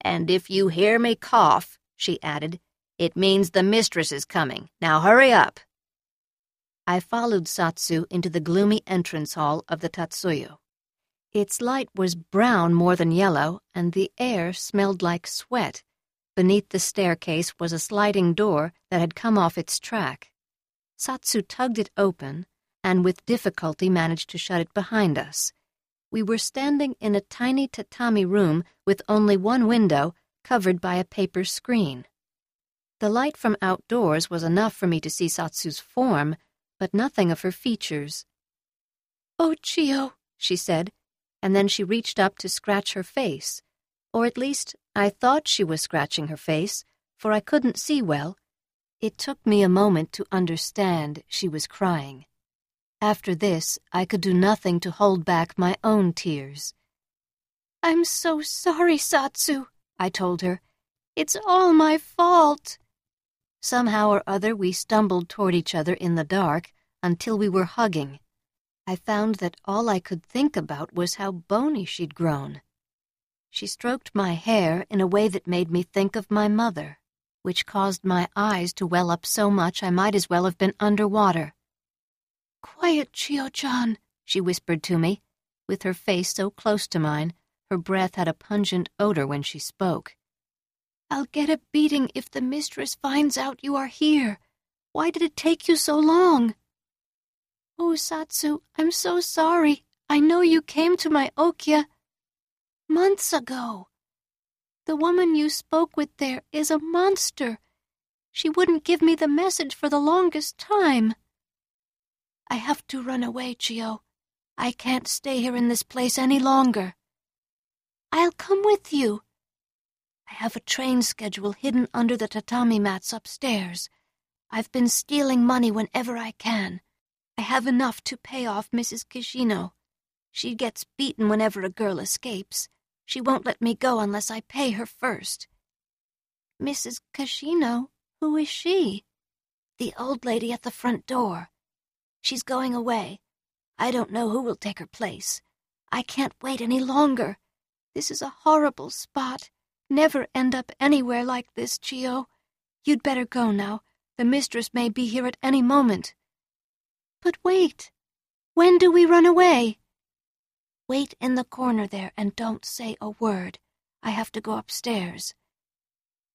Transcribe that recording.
"And if you hear me cough," she added, "it means the mistress is coming. Now hurry up." I followed Satsu into the gloomy entrance hall of the Tatsuyo. Its light was brown more than yellow, and the air smelled like sweat. Beneath the staircase was a sliding door that had come off its track. Satsu tugged it open, and with difficulty managed to shut it behind us. We were standing in a tiny tatami room with only one window, covered by a paper screen. The light from outdoors was enough for me to see Satsu's form, but nothing of her features. "Oh, Chiyo," she said, and then she reached up to scratch her face. Or at least, I thought she was scratching her face, for I couldn't see well. It took me a moment to understand she was crying. After this, I could do nothing to hold back my own tears. "I'm so sorry, Satsu," I told her. "It's all my fault." Somehow or other we stumbled toward each other in the dark until we were hugging. I found that all I could think about was how bony she'd grown. She stroked my hair in a way that made me think of my mother, which caused my eyes to well up so much I might as well have been underwater. "Quiet, Chiyo-chan," she whispered to me. With her face so close to mine, her breath had a pungent odor when she spoke. "I'll get a beating if the mistress finds out you are here. Why did it take you so long?" "Oh, Satsu, I'm so sorry. I know you came to my Okya months ago. The woman you spoke with there is a monster. She wouldn't give me the message for the longest time. I have to run away, Chiyo. I can't stay here in this place any longer." "I'll come with you." "I have a train schedule hidden under the tatami mats upstairs. I've been stealing money whenever I can. I have enough to pay off Mrs. Kishino. She gets beaten whenever a girl escapes. She won't let me go unless I pay her first." "Mrs. Kishino? Who is she?" "The old lady at the front door. She's going away. I don't know who will take her place. I can't wait any longer. This is a horrible spot. Never end up anywhere like this, Chiyo. You'd better go now. The mistress may be here at any moment." "But wait. When do we run away?" "Wait in the corner there and don't say a word. I have to go upstairs.